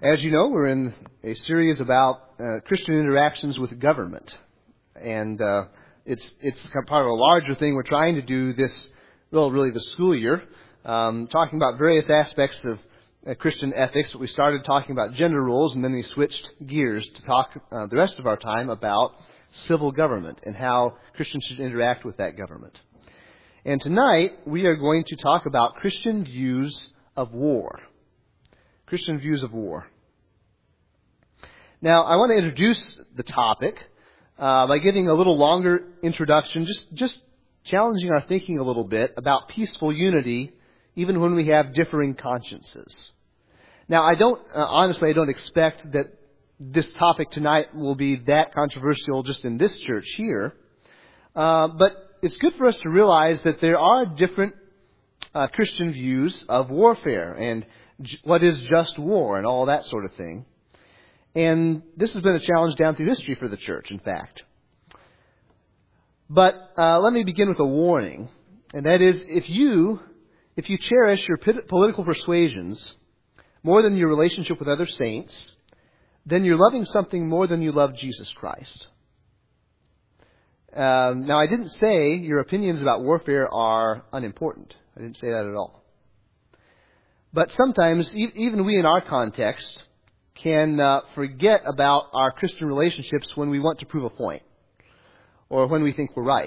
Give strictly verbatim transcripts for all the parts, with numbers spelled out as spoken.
As you know, we're in a series about uh, Christian interactions with government. And uh, it's it's part of a larger thing we're trying to do this, well, really the school year, um, talking about various aspects of uh, Christian ethics. We started talking about gender roles, and then we switched gears to talk uh, the rest of our time about civil government and how Christians should interact with that government. And tonight, we are going to talk about Christian views of war. Christian views of war. Now, I want to introduce the topic uh, by giving a little longer introduction, just, just challenging our thinking a little bit about peaceful unity, even when we have differing consciences. Now, I don't, uh, honestly, I don't expect that this topic tonight will be that controversial just in this church here. Uh, but it's good for us to realize that there are different uh, Christian views of warfare and j- what is just war and all that sort of thing. And this has been a challenge down through history for the church, in fact. But uh, let me begin with a warning. And that is, if you, if you cherish your political persuasions more than your relationship with other saints, then you're loving something more than you love Jesus Christ. Um, now, I didn't say your opinions about warfare are unimportant. I didn't say that at all. But sometimes, e- even we in our context can uh, forget about our Christian relationships when we want to prove a point or when we think we're right.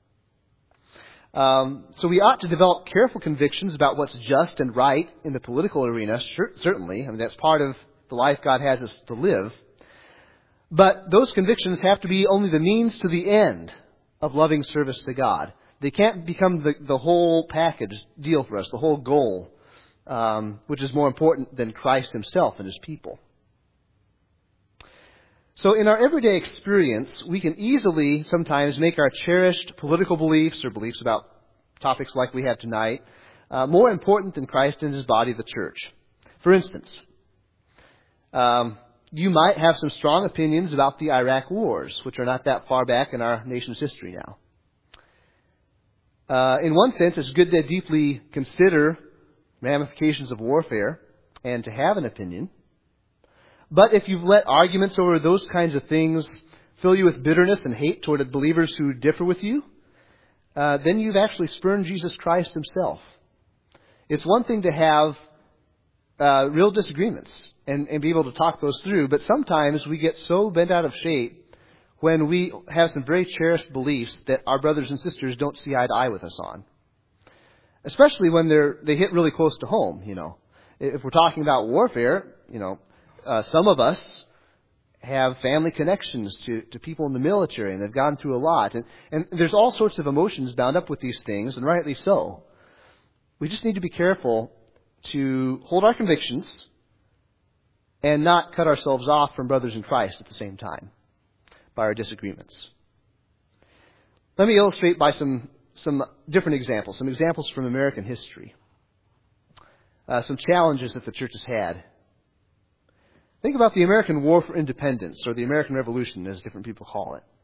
Um, so we ought to develop careful convictions about what's just and right in the political arena, sure, certainly. I mean, that's part of the life God has us to live. But those convictions have to be only the means to the end of loving service to God. They can't become the, the whole package deal for us, the whole goal, um, which is more important than Christ himself and his people. So in our everyday experience, we can easily sometimes make our cherished political beliefs or beliefs about topics like we have tonight uh, more important than Christ and his body, the church. For instance, um, you might have some strong opinions about the Iraq wars, which are not that far back in our nation's history now. Uh, in one sense, it's good to deeply consider ramifications of warfare and to have an opinion. But if you've let arguments over those kinds of things fill you with bitterness and hate toward believers who differ with you, uh, then you've actually spurned Jesus Christ himself. It's one thing to have uh, real disagreements and, and be able to talk those through, but sometimes we get so bent out of shape when we have some very cherished beliefs that our brothers and sisters don't see eye to eye with us on. Especially when they're they hit really close to home, you know. If we're talking about warfare, you know, Uh, some of us have family connections to, to people in the military, and they've gone through a lot. And, and there's all sorts of emotions bound up with these things, and rightly so. We just need to be careful to hold our convictions and not cut ourselves off from brothers in Christ at the same time by our disagreements. Let me illustrate by some, some different examples, some examples from American history, uh, some challenges that the church has had. Think about the American War for Independence, or the American Revolution, as different people call it.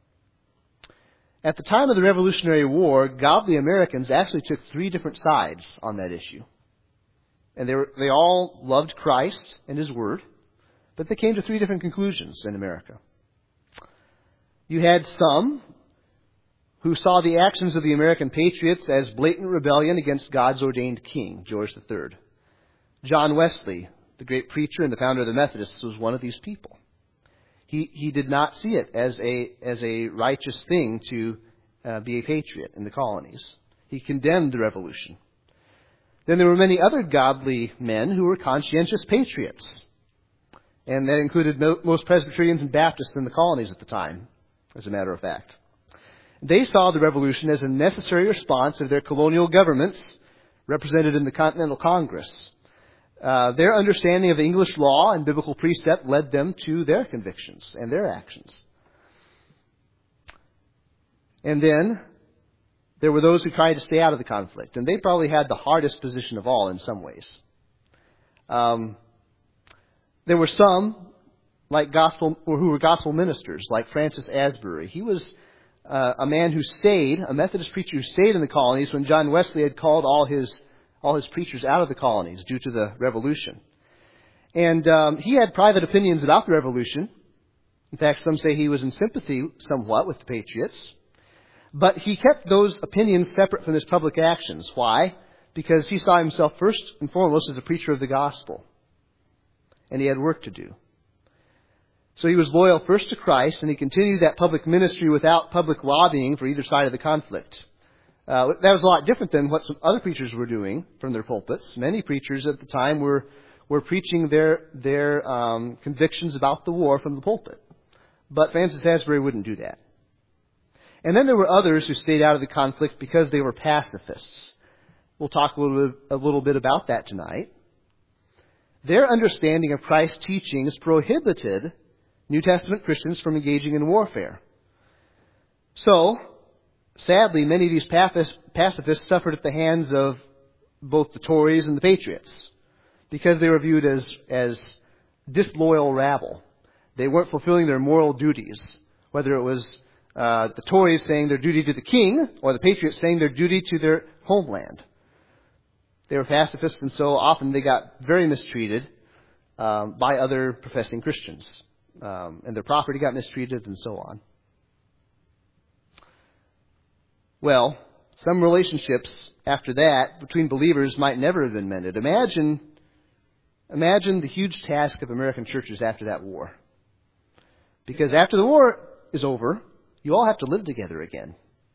At the time of the Revolutionary War, godly Americans actually took three different sides on that issue. And they were, they all loved Christ and his word, but they came to three different conclusions in America. You had some who saw the actions of the American patriots as blatant rebellion against God's ordained king, George the Third. John Wesley, the great preacher and the founder of the Methodists, was one of these people. He he did not see it as a as a righteous thing to uh, be a patriot in the colonies. He condemned the revolution. Then there were many other godly men who were conscientious patriots, and that included mo- most Presbyterians and Baptists in the colonies at the time, as a matter of fact. They saw the revolution as a necessary response of their colonial governments, represented in the Continental Congress. Uh, their understanding of English law and biblical precept led them to their convictions and their actions. And then there were those who tried to stay out of the conflict, and they probably had the hardest position of all in some ways. Um, there were some like gospel who were gospel ministers, like Francis Asbury. He was uh, a man who stayed, a Methodist preacher who stayed in the colonies when John Wesley had called all his all his preachers out of the colonies due to the revolution. And um, he had private opinions about the revolution. In fact, some say he was in sympathy somewhat with the Patriots. But he kept those opinions separate from his public actions. Why? Because he saw himself first and foremost as a preacher of the gospel. And he had work to do. So he was loyal first to Christ, and he continued that public ministry without public lobbying for either side of the conflict. Uh, that was a lot different than what some other preachers were doing from their pulpits. Many preachers at the time were were preaching their their um, convictions about the war from the pulpit. But Francis Asbury wouldn't do that. And then there were others who stayed out of the conflict because they were pacifists. We'll talk a little bit, a little bit about that tonight. Their understanding of Christ's teachings prohibited New Testament Christians from engaging in warfare. So, sadly, many of these pacifists suffered at the hands of both the Tories and the Patriots because they were viewed as, as disloyal rabble. They weren't fulfilling their moral duties, whether it was uh, the Tories saying their duty to the king or the Patriots saying their duty to their homeland. They were pacifists, and so often they got very mistreated um, by other professing Christians. Um, and their property got mistreated and so on. Well, some relationships after that between believers might never have been mended. Imagine, imagine the huge task of American churches after that war. Because after the war is over, you all have to live together again.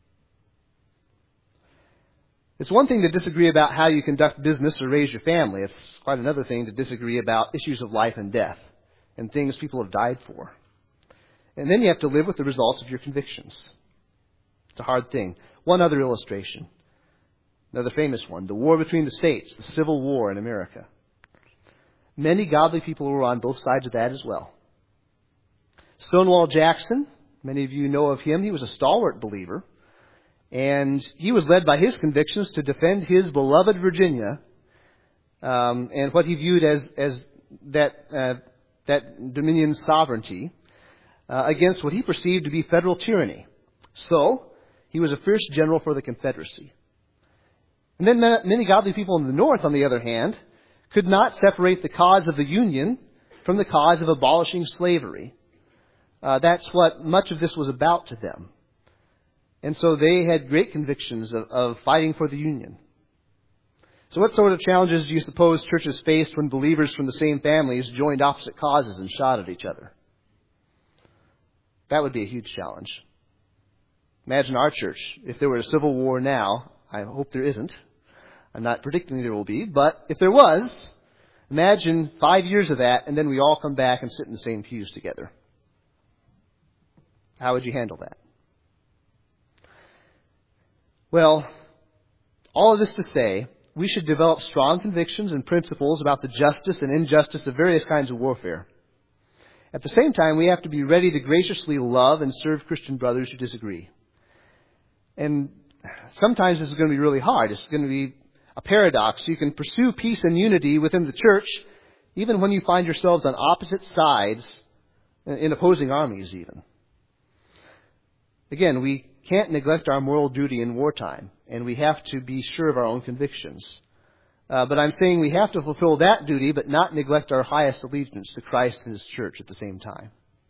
It's one thing to disagree about how you conduct business or raise your family. It's quite another thing to disagree about issues of life and death and things people have died for. And then you have to live with the results of your convictions. It's a hard thing. One other illustration. Another famous one. The war between the states, the Civil War in America. Many godly people were on both sides of that as well. Stonewall Jackson, many of you know of him. He was a stalwart believer. And he was led by his convictions to defend his beloved Virginia um, and what he viewed as, as that... Uh, that Dominion sovereignty uh, against what he perceived to be federal tyranny. So, he was a fierce general for the Confederacy. And then many godly people in the North, on the other hand, could not separate the cause of the Union from the cause of abolishing slavery. Uh, that's what much of this was about to them. And so they had great convictions of, of fighting for the Union. So what sort of challenges do you suppose churches faced when believers from the same families joined opposite causes and shot at each other? That would be a huge challenge. Imagine our church. If there were a civil war now, I hope there isn't. I'm not predicting there will be, but if there was, imagine five years of that and then we all come back and sit in the same pews together. How would you handle that? Well, all of this to say, we should develop strong convictions and principles about the justice and injustice of various kinds of warfare. At the same time, we have to be ready to graciously love and serve Christian brothers who disagree. And sometimes this is going to be really hard. It's going to be a paradox. You can pursue peace and unity within the church, even when you find yourselves on opposite sides in opposing armies even. Again, we can't neglect our moral duty in wartime, and we have to be sure of our own convictions. Uh, but I'm saying we have to fulfill that duty, but not neglect our highest allegiance to Christ and His church at the same time.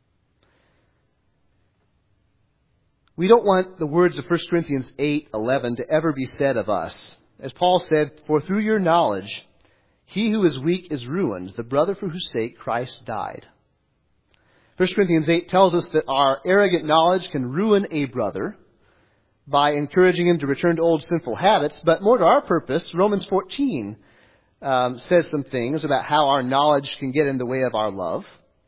We don't want the words of First Corinthians eight eleven to ever be said of us. As Paul said, "For through your knowledge, he who is weak is ruined, the brother for whose sake Christ died." First Corinthians eight tells us that our arrogant knowledge can ruin a brother by encouraging him to return to old sinful habits. But more to our purpose, Romans fourteen um, says some things about how our knowledge can get in the way of our love.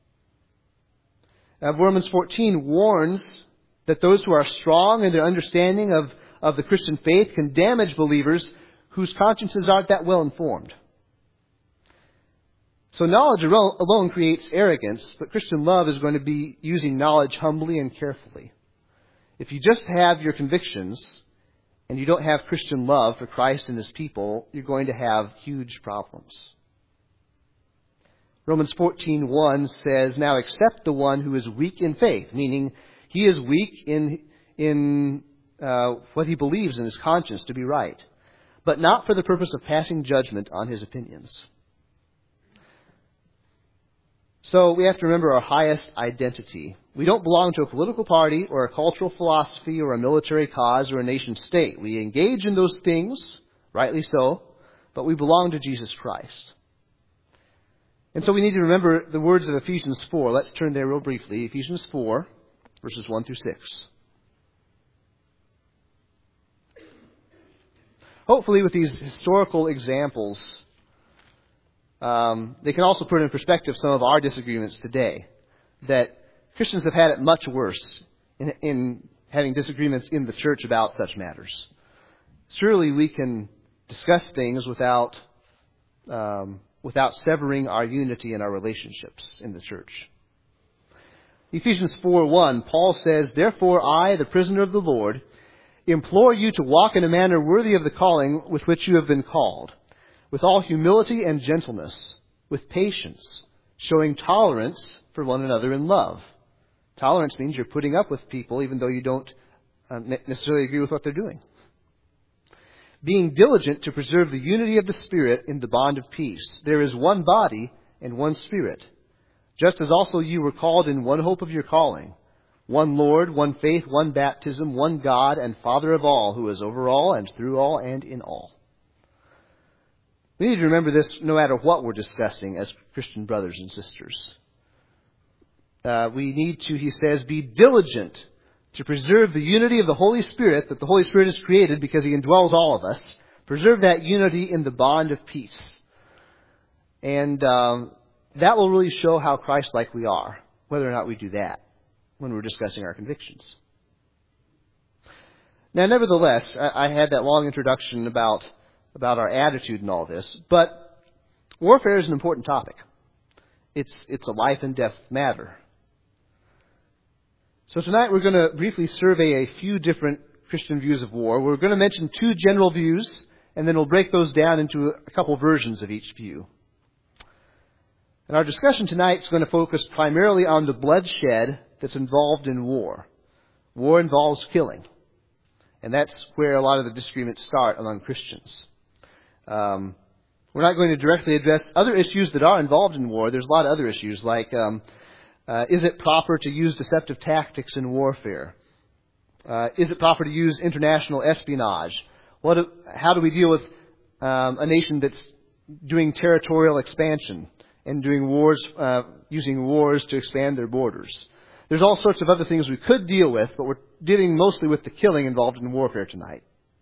Uh, Romans fourteen warns that those who are strong in their understanding of, of the Christian faith can damage believers whose consciences aren't that well informed. So knowledge alone creates arrogance, but Christian love is going to be using knowledge humbly and carefully. If you just have your convictions and you don't have Christian love for Christ and His people, you're going to have huge problems. Romans fourteen one says, "Now accept the one who is weak in faith," meaning he is weak in in uh, what he believes in his conscience to be right, but not for the purpose of passing judgment on his opinions. So we have to remember our highest identity. We don't belong to a political party or a cultural philosophy or a military cause or a nation state. We engage in those things, rightly so, but we belong to Jesus Christ. And so we need to remember the words of Ephesians four. Let's turn there real briefly. Ephesians four, verses one through six. Hopefully with these historical examples, um, they can also put in perspective some of our disagreements today. That Christians have had it much worse in, in having disagreements in the church about such matters. Surely we can discuss things without um, without severing our unity and our relationships in the church. Ephesians four one, Paul says, "Therefore I, the prisoner of the Lord, implore you to walk in a manner worthy of the calling with which you have been called, with all humility and gentleness, with patience, showing tolerance for one another in love." Tolerance means you're putting up with people even though you don't uh, necessarily agree with what they're doing. "Being diligent to preserve the unity of the Spirit in the bond of peace. There is one body and one Spirit, just as also you were called in one hope of your calling. One Lord, one faith, one baptism, one God and Father of all, who is over all and through all and in all." We need to remember this no matter what we're discussing as Christian brothers and sisters. Uh, we need to, he says, be diligent to preserve the unity of the Holy Spirit that the Holy Spirit has created because He indwells all of us. Preserve that unity in the bond of peace. And um, that will really show how Christ-like we are, whether or not we do that when we're discussing our convictions. Now, nevertheless, I, I had that long introduction about, about our attitude and all this, but warfare is an important topic. It's, it's a life and death matter. So tonight we're going to briefly survey a few different Christian views of war. We're going to mention two general views, and then we'll break those down into a couple versions of each view. And our discussion tonight is going to focus primarily on the bloodshed that's involved in war. War involves killing. And that's where a lot of the disagreements start among Christians. Um, we're not going to directly address other issues that are involved in war. There's a lot of other issues like, um, uh, is it proper to use deceptive tactics in warfare? Uh, is it proper to use international espionage? What? How do we deal with um, a nation that's doing territorial expansion and doing wars, uh, using wars to expand their borders? There's all sorts of other things we could deal with, but we're dealing mostly with the killing involved in warfare tonight.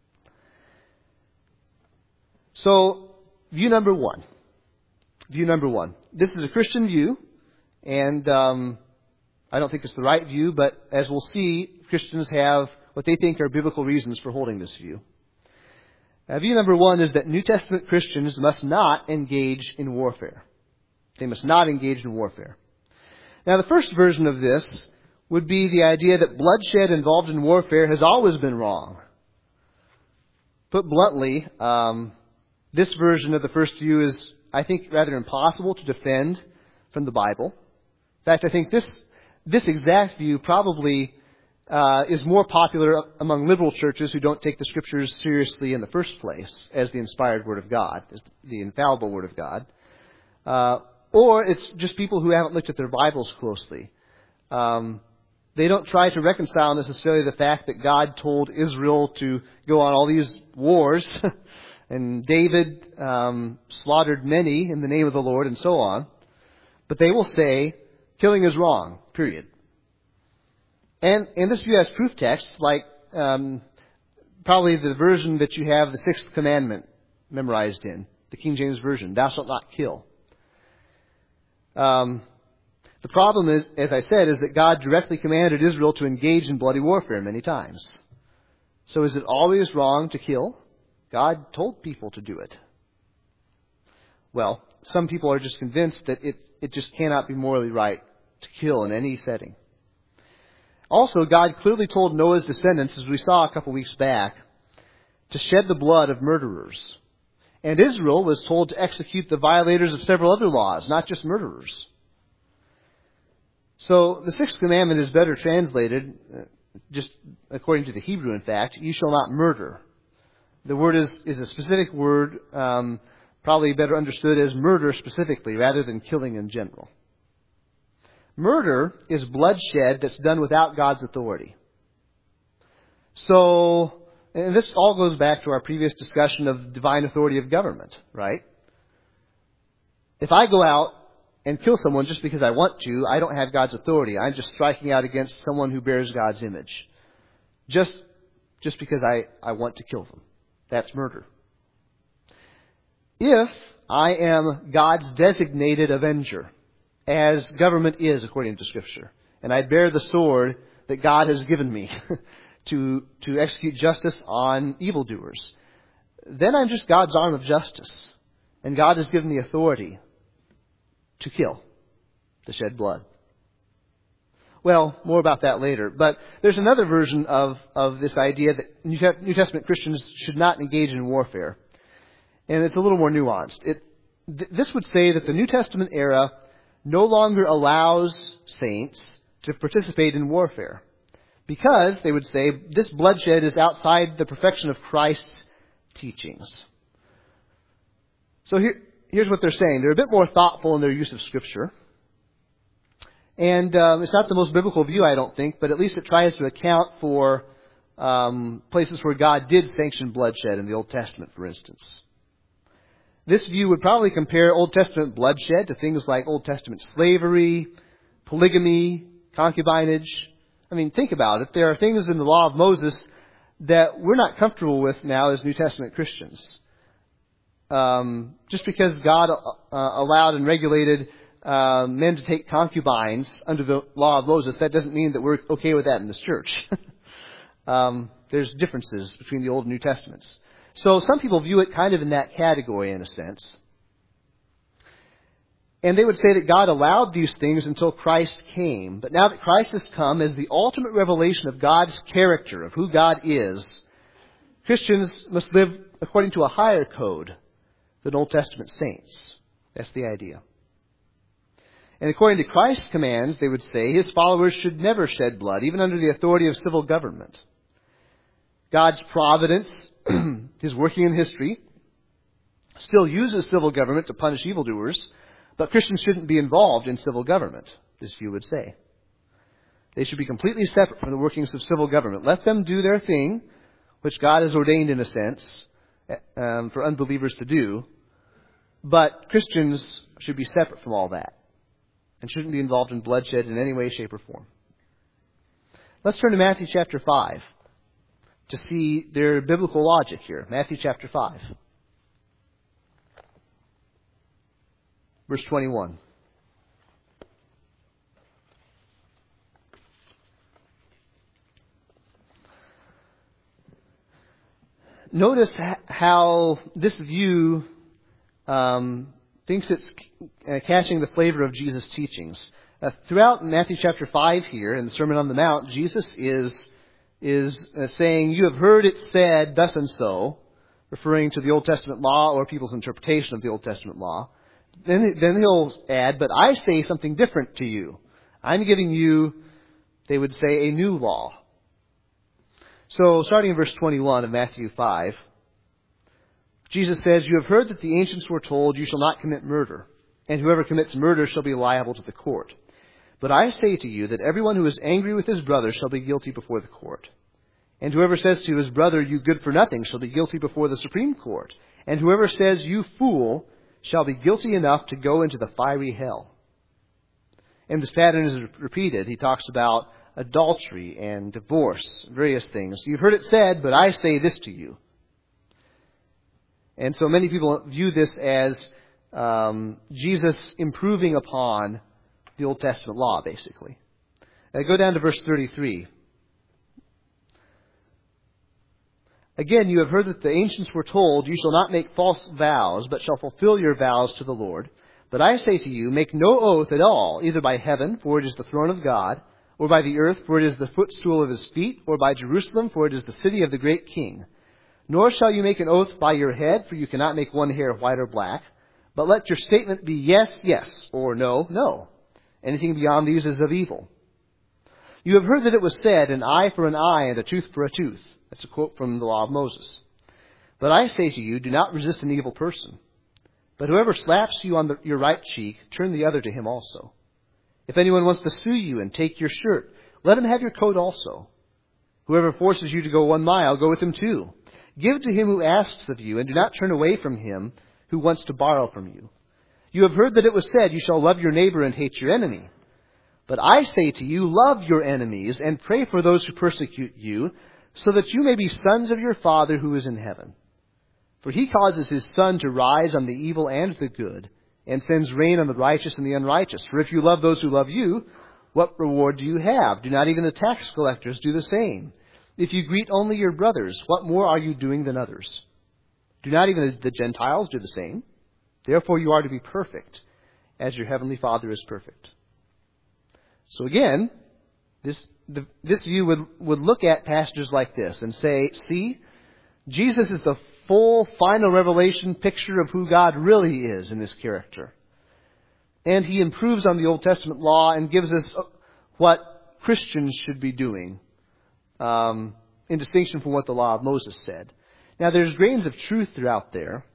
So, view number one. View number one. This is a Christian view, and um, I don't think it's the right view, but as we'll see, Christians have what they think are biblical reasons for holding this view. Uh, view number one is that New Testament Christians must not engage in warfare. They must not engage in warfare. Now, the first version of this would be the idea that bloodshed involved in warfare has always been wrong. Put bluntly, um, this version of the first view is, I think, rather impossible to defend from the Bible. In fact, I think this this exact view probably uh, is more popular among liberal churches who don't take the Scriptures seriously in the first place as the inspired Word of God, as the infallible Word of God. Uh, Or it's just people who haven't looked at their Bibles closely. Um, they don't try to reconcile necessarily the fact that God told Israel to go on all these wars, and David um, slaughtered many in the name of the Lord, and so on. But they will say, killing is wrong, period. And, and this view has proof texts, like um, probably the version that you have the Sixth Commandment memorized in, the King James Version, "Thou shalt not kill." Um, the problem is, as I said, is that God directly commanded Israel to engage in bloody warfare many times. So is it always wrong to kill? God told people to do it. Well, some people are just convinced that it, it just cannot be morally right to kill in any setting. Also, God clearly told Noah's descendants, as we saw a couple weeks back, to shed the blood of murderers. And Israel was told to execute the violators of several other laws, not just murderers. So the Sixth Commandment is better translated, just according to the Hebrew, in fact, "You shall not murder." The word is, is a specific word, um, probably better understood as murder specifically, rather than killing in general. Murder is bloodshed that's done without God's authority. So, and this all goes back to our previous discussion of divine authority of government, right? If I go out and kill someone just because I want to, I don't have God's authority. I'm just striking out against someone who bears God's image. Just, just because I, I want to kill them. That's murder. If I am God's designated avenger, as government is according to Scripture, and I bear the sword that God has given me to, to execute justice on evildoers, then I'm just God's arm of justice. And God has given me authority to kill, to shed blood. Well, more about that later. But there's another version of, of this idea that New Testament Christians should not engage in warfare. And it's a little more nuanced. It, th- this would say that the New Testament era no longer allows saints to participate in warfare. Because, they would say, this bloodshed is outside the perfection of Christ's teachings. So here, here's what they're saying. They're a bit more thoughtful in their use of Scripture. And um, it's not the most biblical view, I don't think, but at least it tries to account for um, places where God did sanction bloodshed in the Old Testament, for instance. This view would probably compare Old Testament bloodshed to things like Old Testament slavery, polygamy, concubinage. I mean, think about it. There are things in the law of Moses that we're not comfortable with now as New Testament Christians. Um, just because God uh, allowed and regulated uh, men to take concubines under the law of Moses, that doesn't mean that we're okay with that in this church. um, there's differences between the Old and New Testaments. So some people view it kind of in that category in a sense. And they would say that God allowed these things until Christ came. But now that Christ has come as the ultimate revelation of God's character, of who God is, Christians must live according to a higher code than Old Testament saints. That's the idea. And according to Christ's commands, they would say, His followers should never shed blood, even under the authority of civil government. God's providence, His working in history, still uses civil government to punish evildoers, but Christians shouldn't be involved in civil government, this view would say. They should be completely separate from the workings of civil government. Let them do their thing, which God has ordained in a sense um, for unbelievers to do, but Christians should be separate from all that and shouldn't be involved in bloodshed in any way, shape, or form. Let's turn to Matthew chapter five to see their biblical logic here. Matthew chapter five. Verse twenty-one. Notice how this view um, thinks it's uh, catching the flavor of Jesus' teachings. Uh, throughout Matthew chapter five here, in the Sermon on the Mount, Jesus is is uh, saying, "You have heard it said thus and so," referring to the Old Testament law or people's interpretation of the Old Testament law. Then, then he'll add, "But I say something different to you. I'm giving you," they would say, "a new law." So, starting in verse twenty-one of Matthew five, Jesus says, "You have heard that the ancients were told, 'You shall not commit murder, and whoever commits murder shall be liable to the court.' But I say to you that everyone who is angry with his brother shall be guilty before the court. And whoever says to his brother, 'You good for nothing,' shall be guilty before the Supreme Court. And whoever says, 'You fool,' shall be guilty enough to go into the fiery hell." And this pattern is repeated. He talks about adultery and divorce, various things. "You've heard it said, but I say this to you." And so many people view this as um, Jesus improving upon the Old Testament law, basically. Now go down to verse thirty-three. "Again, you have heard that the ancients were told, 'You shall not make false vows, but shall fulfill your vows to the Lord.' But I say to you, make no oath at all, either by heaven, for it is the throne of God, or by the earth, for it is the footstool of His feet, or by Jerusalem, for it is the city of the great King. Nor shall you make an oath by your head, for you cannot make one hair white or black. But let your statement be yes, yes, or no, no. Anything beyond these is of evil. You have heard that it was said, 'An eye for an eye and a tooth for a tooth.'" That's a quote from the law of Moses. "But I say to you, do not resist an evil person. But whoever slaps you on the, your right cheek, turn the other to him also. If anyone wants to sue you and take your shirt, let him have your coat also. Whoever forces you to go one mile, go with him two. Give to him who asks of you, and do not turn away from him who wants to borrow from you. You have heard that it was said, you shall love your neighbor and hate your enemy. But I say to you, love your enemies and pray for those who persecute you, so that you may be sons of your Father who is in heaven. For he causes his sun to rise on the evil and the good, and sends rain on the righteous and the unrighteous. For if you love those who love you, what reward do you have? Do not even the tax collectors do the same? If you greet only your brothers, what more are you doing than others? Do not even the Gentiles do the same? Therefore you are to be perfect, as your heavenly Father is perfect. So again, this the, this view would, would look at passages like this and say, see, Jesus is the full, final revelation picture of who God really is in this character. And he improves on the Old Testament law and gives us what Christians should be doing, um, in distinction from what the law of Moses said. Now, there's grains of truth throughout there,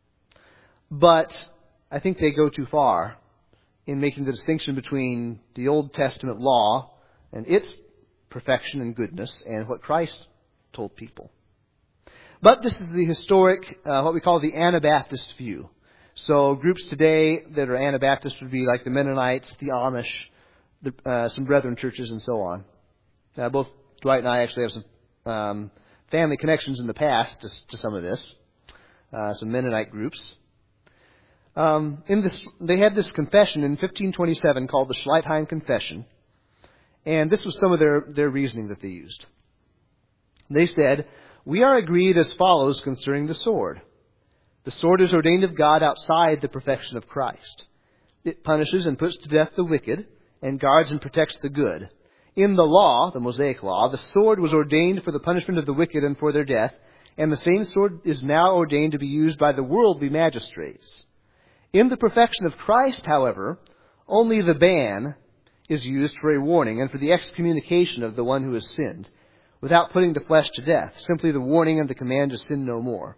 but I think they go too far in making the distinction between the Old Testament law and its perfection and goodness and what Christ told people. But this is the historic, uh, what we call the Anabaptist view. So groups today that are Anabaptist would be like the Mennonites, the Amish, the, uh, some Brethren churches, and so on. Uh, both Dwight and I actually have some um, family connections in the past to, to some of this, uh, some Mennonite groups. Um, in this, they had this confession in fifteen twenty-seven called the Schleitheim Confession, and this was some of their, their reasoning that they used. They said, "We are agreed as follows concerning the sword. The sword is ordained of God outside the perfection of Christ. It punishes and puts to death the wicked, and guards and protects the good. In the law, the Mosaic law, the sword was ordained for the punishment of the wicked and for their death, and the same sword is now ordained to be used by the worldly magistrates. In the perfection of Christ, however, only the ban is used for a warning and for the excommunication of the one who has sinned, without putting the flesh to death, simply the warning and the command to sin no more.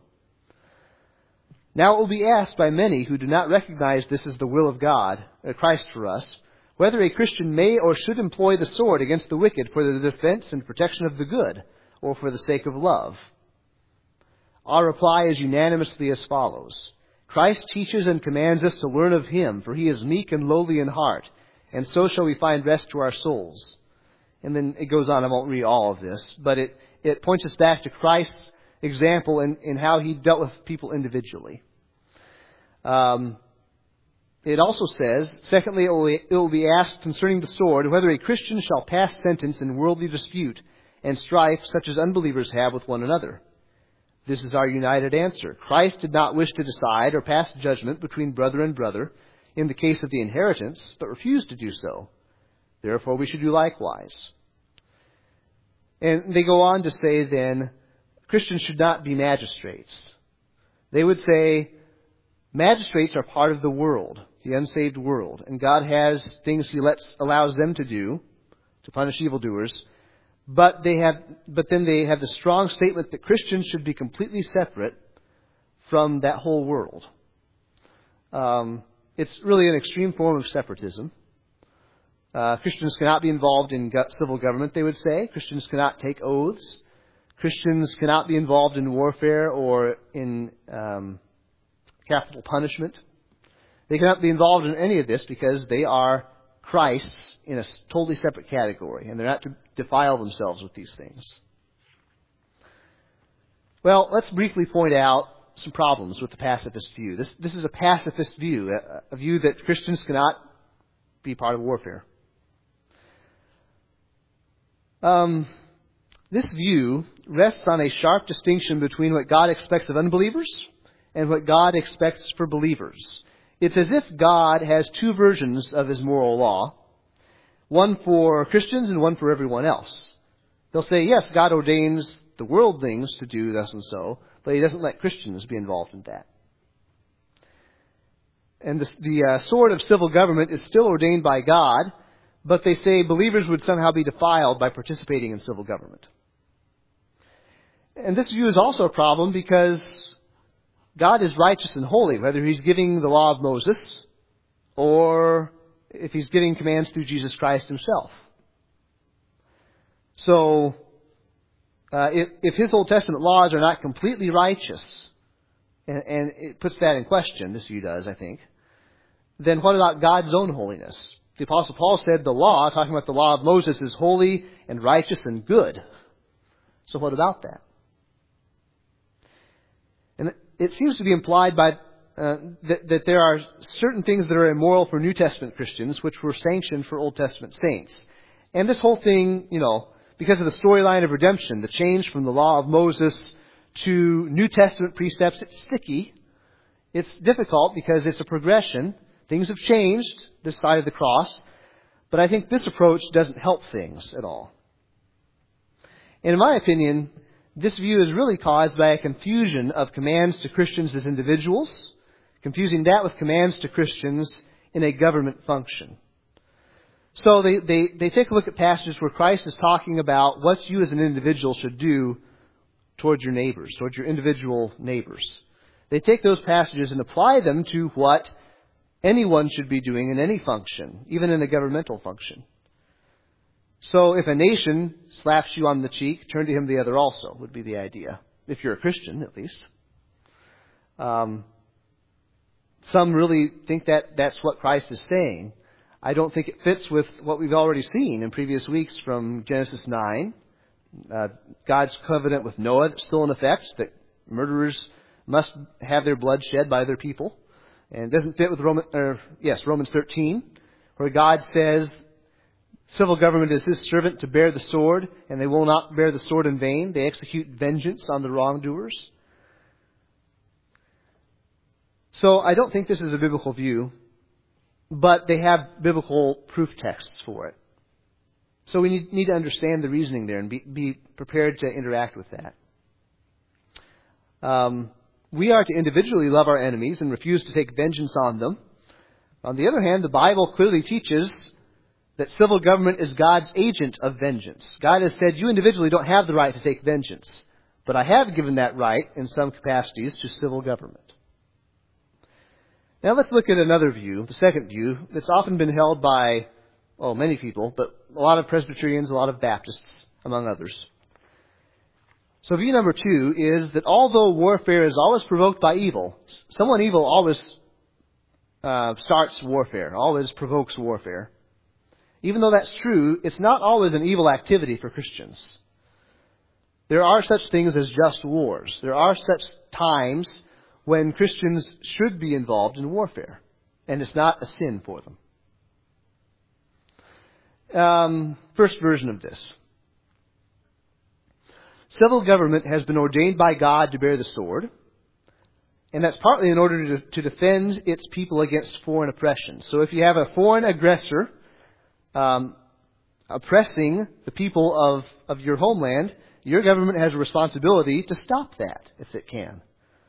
Now it will be asked by many who do not recognize this as the will of God, uh, Christ for us, whether a Christian may or should employ the sword against the wicked for the defense and protection of the good, or for the sake of love. Our reply is unanimously as follows. Christ teaches and commands us to learn of him, for he is meek and lowly in heart, and so shall we find rest to our souls." And then it goes on, I won't read all of this, but it, it points us back to Christ's example in, in how he dealt with people individually. Um, it also says, secondly, it will, it will be asked concerning the sword, whether a Christian shall pass sentence in worldly dispute and strife such as unbelievers have with one another. This is our united answer. Christ did not wish to decide or pass judgment between brother and brother in the case of the inheritance, but refused to do so. Therefore, we should do likewise. And they go on to say then, Christians should not be magistrates. They would say, magistrates are part of the world, the unsaved world, and God has things he lets, allows them to do to punish evildoers. But they have, but then they have the strong statement that Christians should be completely separate from that whole world. Um, it's really an extreme form of separatism. Uh, Christians cannot be involved in go- civil government, they would say. Christians cannot take oaths. Christians cannot be involved in warfare or in um, capital punishment. They cannot be involved in any of this because they are Christ's in a totally separate category, and they're not to defile themselves with these things. Well, let's briefly point out some problems with the pacifist view. This, this is a pacifist view, a, a view that Christians cannot be part of warfare. Um, this view rests on a sharp distinction between what God expects of unbelievers and what God expects for believers. It's as if God has two versions of his moral law, one for Christians and one for everyone else. They'll say, yes, God ordains the worldlings to do thus and so, but he doesn't let Christians be involved in that. And the, the uh, sword of civil government is still ordained by God, but they say believers would somehow be defiled by participating in civil government. And this view is also a problem because God is righteous and holy, whether he's giving the law of Moses or if he's giving commands through Jesus Christ himself. So, uh, if, if his Old Testament laws are not completely righteous, and, and it puts that in question, this view does, I think, then what about God's own holiness? The Apostle Paul said the law, talking about the law of Moses, is holy and righteous and good. So what about that? And it seems to be implied by uh, that, that there are certain things that are immoral for New Testament Christians, which were sanctioned for Old Testament saints. And this whole thing, you know, because of the storyline of redemption, the change from the law of Moses to New Testament precepts, it's sticky. It's difficult because it's a progression. Things have changed this side of the cross. But I think this approach doesn't help things at all. And in my opinion, this view is really caused by a confusion of commands to Christians as individuals, confusing that with commands to Christians in a government function. So they, they, they take a look at passages where Christ is talking about what you as an individual should do towards your neighbors, towards your individual neighbors. They take those passages and apply them to what anyone should be doing in any function, even in a governmental function. So if a nation slaps you on the cheek, turn to him the other also, would be the idea. If you're a Christian, at least. Um, some really think that that's what Christ is saying. I don't think it fits with what we've already seen in previous weeks from Genesis nine. Uh, God's covenant with Noah that's still in effect, that murderers must have their blood shed by their people. And it doesn't fit with Roman, or, yes, Romans thirteen, where God says civil government is his servant to bear the sword, and they will not bear the sword in vain. They execute vengeance on the wrongdoers. So I don't think this is a biblical view, but they have biblical proof texts for it. So we need, need to understand the reasoning there and be, be prepared to interact with that. Um, we are to individually love our enemies and refuse to take vengeance on them. On the other hand, the Bible clearly teaches that civil government is God's agent of vengeance. God has said, you individually don't have the right to take vengeance, but I have given that right in some capacities to civil government. Now let's look at another view, the second view, that's often been held by, well, many people, but a lot of Presbyterians, a lot of Baptists, among others. So view number two is that although warfare is always provoked by evil, someone evil always uh, starts warfare, always provokes warfare. Even though that's true, it's not always an evil activity for Christians. There are such things as just wars. There are such times when Christians should be involved in warfare, and it's not a sin for them. Um, first version of this. Civil government has been ordained by God to bear the sword, and that's partly in order to, to defend its people against foreign oppression. So if you have a foreign aggressor um, oppressing the people of, of your homeland, your government has a responsibility to stop that if it can.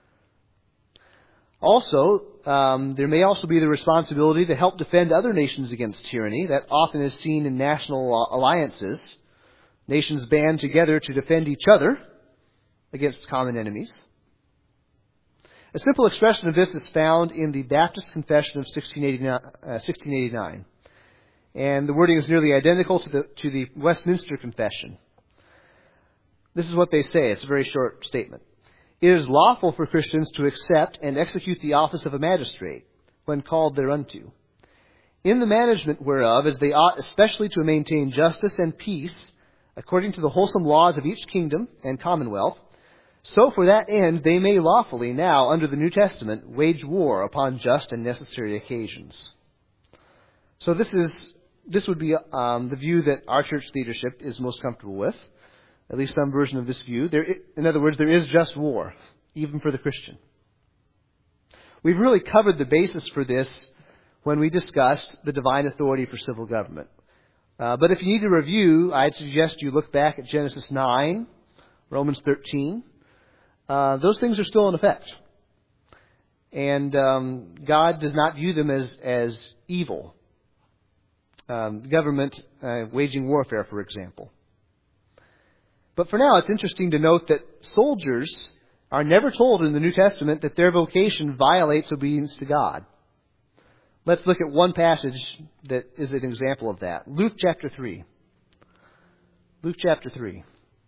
Also, um, there may also be the responsibility to help defend other nations against tyranny. That often is seen in national alliances. Nations band together to defend each other against common enemies. A simple expression of this is found in the Baptist Confession of sixteen eighty-nine. And the wording is nearly identical to the, to the Westminster Confession. This is what they say. It's a very short statement. It is lawful for Christians to accept and execute the office of a magistrate when called thereunto, in the management whereof as they ought especially to maintain justice and peace according to the wholesome laws of each kingdom and commonwealth, so for that end they may lawfully now under the New Testament wage war upon just and necessary occasions. So this is this would be um, the view that our church leadership is most comfortable with. At least some version of this view. There, in other words, there is just war, even for the Christian. We've really covered the basis for this when we discussed the divine authority for civil government. Uh, but if you need a review, I'd suggest you look back at Genesis nine, Romans thirteen. Uh, those things are still in effect. And um, God does not view them as, as evil. Um, government uh, waging warfare, for example. But for now, it's interesting to note that soldiers are never told in the New Testament that their vocation violates obedience to God. Let's look at one passage that is an example of that. Luke chapter three. Luke chapter three.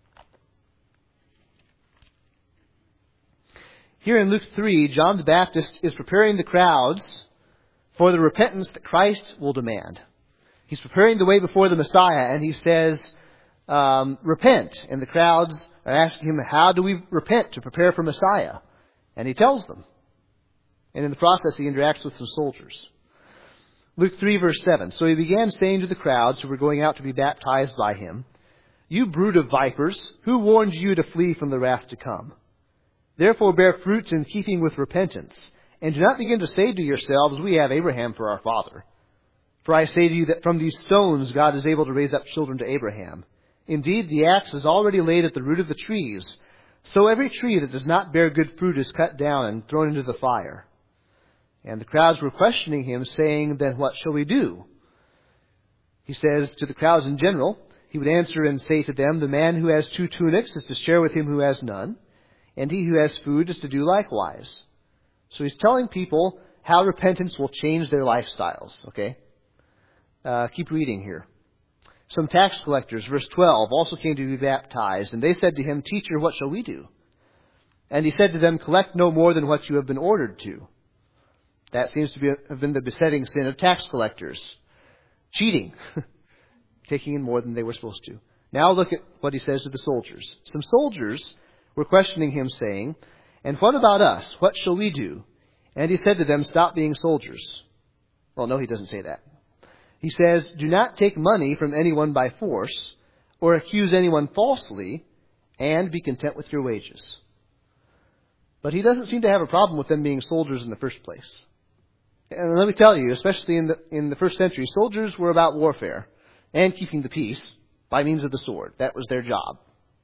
Here in Luke three, John the Baptist is preparing the crowds for the repentance that Christ will demand. He's preparing the way before the Messiah, and he says, um, repent. And the crowds are asking him, how do we repent to prepare for Messiah? And he tells them. And in the process, he interacts with some soldiers. Luke three, verse seven. So he began saying to the crowds who were going out to be baptized by him, you brood of vipers, who warned you to flee from the wrath to come? Therefore bear fruits in keeping with repentance, and do not begin to say to yourselves, we have Abraham for our father. For I say to you that from these stones God is able to raise up children to Abraham. Indeed, the axe is already laid at the root of the trees. So every tree that does not bear good fruit is cut down and thrown into the fire. And the crowds were questioning him, saying, then what shall we do? He says to the crowds in general, he would answer and say to them, the man who has two tunics is to share with him who has none, and he who has food is to do likewise. So he's telling people how repentance will change their lifestyles, okay? Uh, keep reading here. Some tax collectors, verse twelve, also came to be baptized, and they said to him, Teacher, what shall we do? And he said to them, collect no more than what you have been ordered to. That seems to be, have been the besetting sin of tax collectors. Cheating. Taking in more than they were supposed to. Now look at what he says to the soldiers. Some soldiers were questioning him, saying, and what about us? What shall we do? And he said to them, stop being soldiers. Well, no, he doesn't say that. He says, do not take money from anyone by force, or accuse anyone falsely, and be content with your wages. But he doesn't seem to have a problem with them being soldiers in the first place. And let me tell you, especially in the, in the first century, soldiers were about warfare and keeping the peace by means of the sword. That was their job.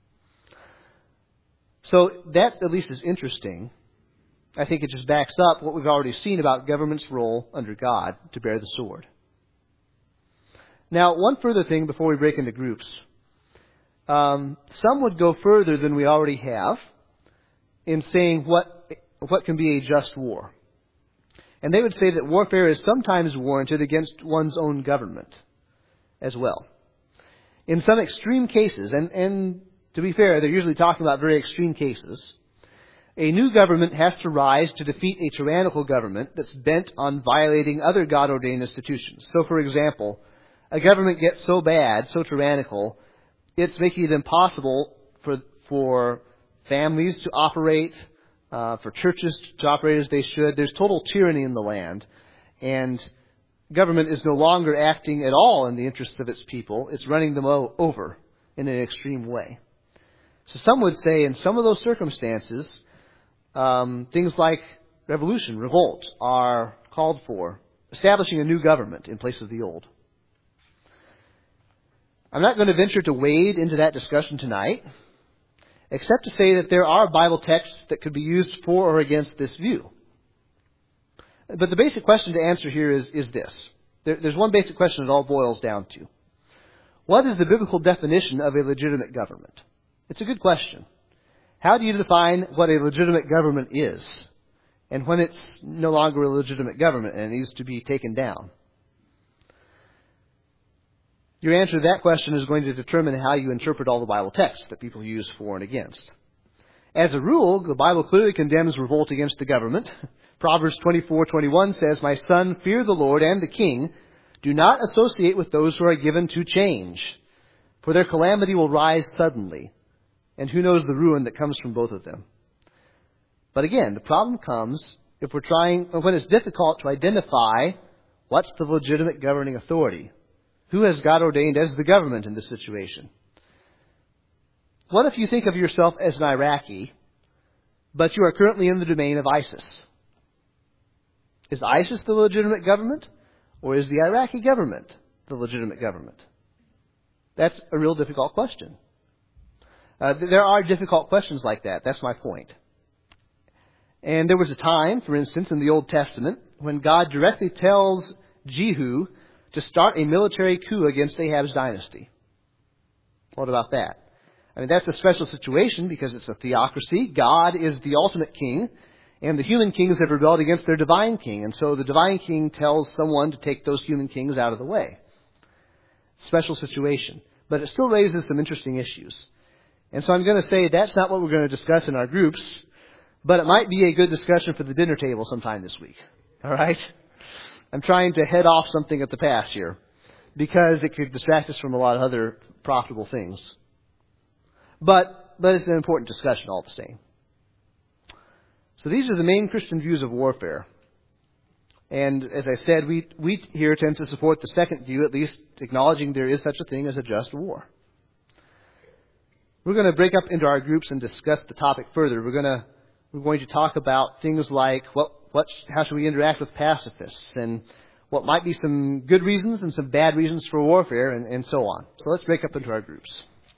So that at least is interesting. I think it just backs up what we've already seen about government's role under God to bear the sword. Now, one further thing before we break into groups. Um, some would go further than we already have in saying what what can be a just war. And they would say that warfare is sometimes warranted against one's own government as well. In some extreme cases, and, and to be fair, they're usually talking about very extreme cases, a new government has to rise to defeat a tyrannical government that's bent on violating other God-ordained institutions. So, for example, a government gets so bad, so tyrannical, it's making it impossible for for families to operate, uh, for churches to operate as they should. There's total tyranny in the land, and government is no longer acting at all in the interests of its people. It's running them o- over in an extreme way. So some would say in some of those circumstances, um, things like revolution, revolt, are called for, establishing a new government in place of the old. I'm not going to venture to wade into that discussion tonight, except to say that there are Bible texts that could be used for or against this view. But the basic question to answer here is, is this. There, there's one basic question it all boils down to. What is the biblical definition of a legitimate government? It's a good question. How do you define what a legitimate government is, and when it's no longer a legitimate government and it needs to be taken down? Your answer to that question is going to determine how you interpret all the Bible texts that people use for and against. As a rule, the Bible clearly condemns revolt against the government. Proverbs twenty-four twenty-one says, my son, fear the Lord and the king. Do not associate with those who are given to change, for their calamity will rise suddenly. And who knows the ruin that comes from both of them. But again, the problem comes if we're trying, when it's difficult to identify what's the legitimate governing authority. Who has God ordained as the government in this situation? What if you think of yourself as an Iraqi, but you are currently in the domain of ISIS? Is ISIS the legitimate government, or is the Iraqi government the legitimate government? That's a real difficult question. Uh, there are difficult questions like that. That's my point. And there was a time, for instance, in the Old Testament, when God directly tells Jehu to start a military coup against Ahab's dynasty. What about that? I mean, that's a special situation because it's a theocracy. God is the ultimate king, And the human kings have rebelled against their divine king. And so the divine king tells someone to take those human kings out of the way. Special situation. But it still raises some interesting issues. And so I'm going to say that's not what we're going to discuss in our groups, but it might be a good discussion for the dinner table sometime this week. All right? I'm trying to head off something at the pass here because it could distract us from a lot of other profitable things. But, but it's an important discussion all the same. So these are the main Christian views of warfare. And as I said, we, we here tend to support the second view, at least acknowledging there is such a thing as a just war. We're going to break up into our groups and discuss the topic further. We're going to we're going to talk about things like what what how should we interact with pacifists, and what might be some good reasons and some bad reasons for warfare, and, and so on. So let's break up into our groups.